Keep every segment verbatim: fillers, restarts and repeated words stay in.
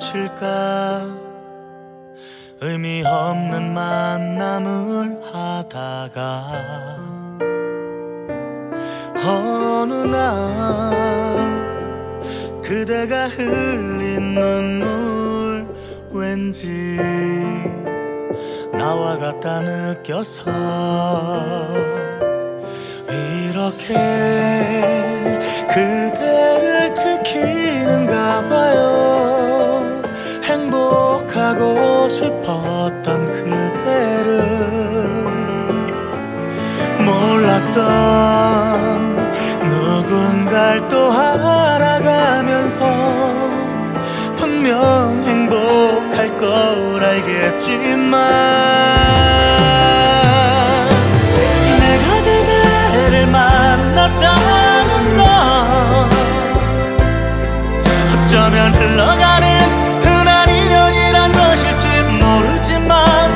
것일까? 의미 없는 만남을 하다가 어느 날 그대가 흘린 눈물 왠지 나와 같다 느껴서 이렇게 그대를 지키는가 봐요. 행복하고 싶었던 그대를 몰랐던 누군가를 또 알아가면서 분명 행복할 걸 알겠지만 내가 그대를 만났다는 건 어쩌면 흘러가는 흔한 인연이란 것일지 모르지만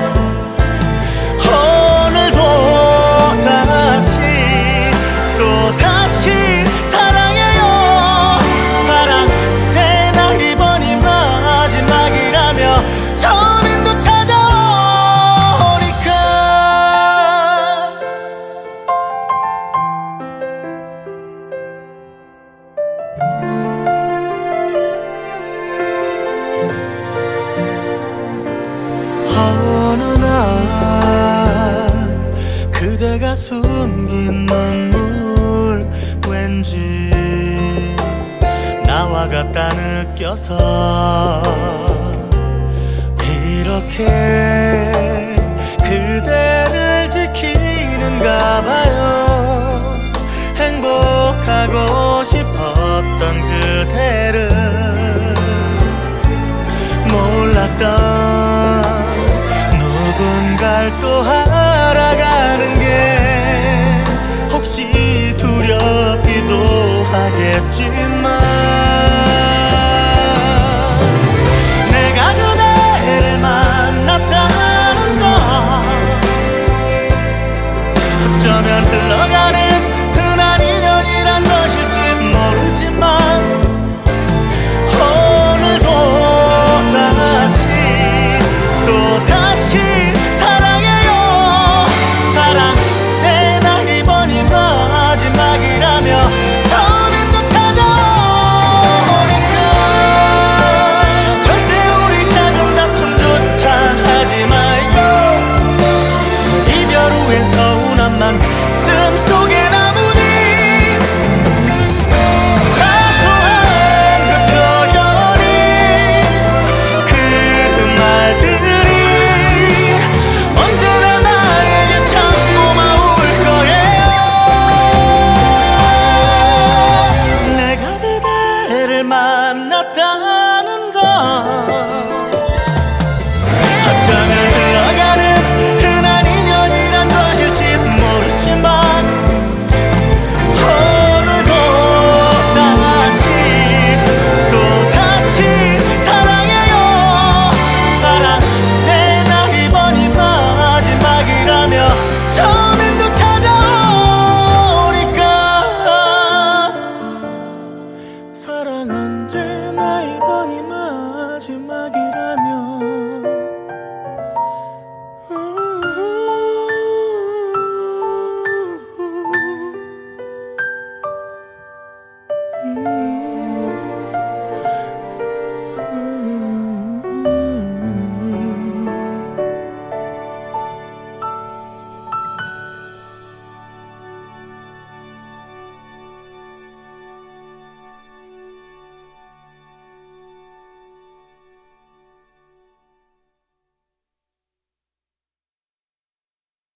오늘도 다시 또 다시 사랑해요. 사랑되나 이번이 마지막이라며 처음인도 찾아오니까 어느 날 그대가 숨긴 눈물 왠지 나와 같다 느껴서 이렇게 그대를 지키는가 봐요. 행복하고 싶었던 그대를 몰랐던 누군가를 또 알아가는 게 혹시 두렵기도 하겠지만 내가 그대를 만났다는 건 어쩌면 흘러가는 흔한 인연이란 것일지 모르지만 오늘도 다시 또 다시 사랑해요. 사랑되나 이번이 마지막이라며 처음인도 찾아오니까 절대 우리 작은 다툼조차 하지 말고 이별 후엔 서운함만 가슴 속에 남으니 사소한 그 표현이 그 말들이 언제나 나에게 참 고마울 거예요. 내가 그대를 만났다는 건 어쩌면 흘러가는 흔한 인연이란 것일지 모르지만 오늘도 다시 또 다시 사랑해요. 사랑되나 이번이 마지막이라며 처음인도 찾아오니까 사랑 언제나 이번이 마지막이라며